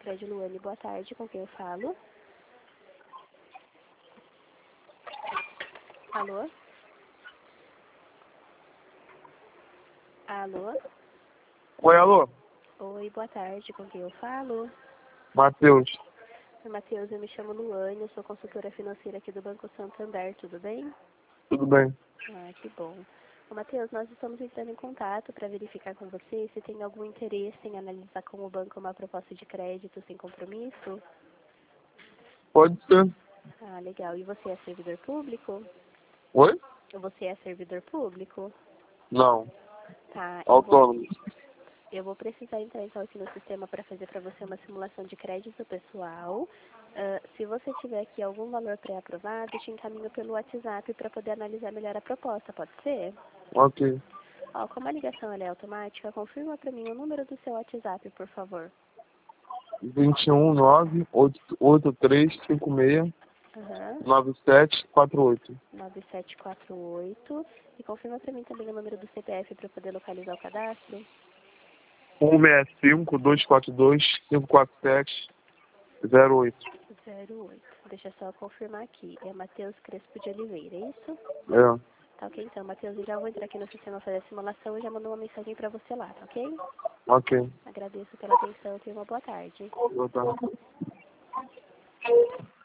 Prédio Luane, boa tarde, com quem eu falo? Alô? Alô? Oi, alô? Oi, boa tarde, com quem eu falo? Matheus. Oi, Matheus, eu me chamo Luane, eu sou consultora financeira aqui do Banco Santander, tudo bem? Tudo bem? Ah, que bom. Ô, Matheus, nós estamos entrando em contato para verificar com você se tem algum interesse em analisar com o banco uma proposta de crédito sem compromisso. Pode ser. Ah, legal. E você é servidor público? Oi? Você é servidor público? Não. Tá, Autônomo. eu vou precisar entrar então aqui no sistema para fazer para você uma simulação de crédito pessoal. Se você tiver aqui algum valor pré-aprovado, eu te encaminho pelo WhatsApp para poder analisar melhor a proposta, pode ser? Ok. Ó, como a ligação ela é automática, confirma para mim o número do seu WhatsApp, por favor. 219-8356-9748. Aham, 9748. E confirma para mim também o número do CPF para eu poder localizar o cadastro. 165-242-547-08. 08. Deixa eu só confirmar aqui. É Matheus Crespo de Oliveira, é isso? É. Tá ok, então, Matheus, eu já vou entrar aqui no sistema fazer a simulação e já mando uma mensagem para você lá, tá ok? Ok. Agradeço pela atenção e tenha uma boa tarde. Boa tarde.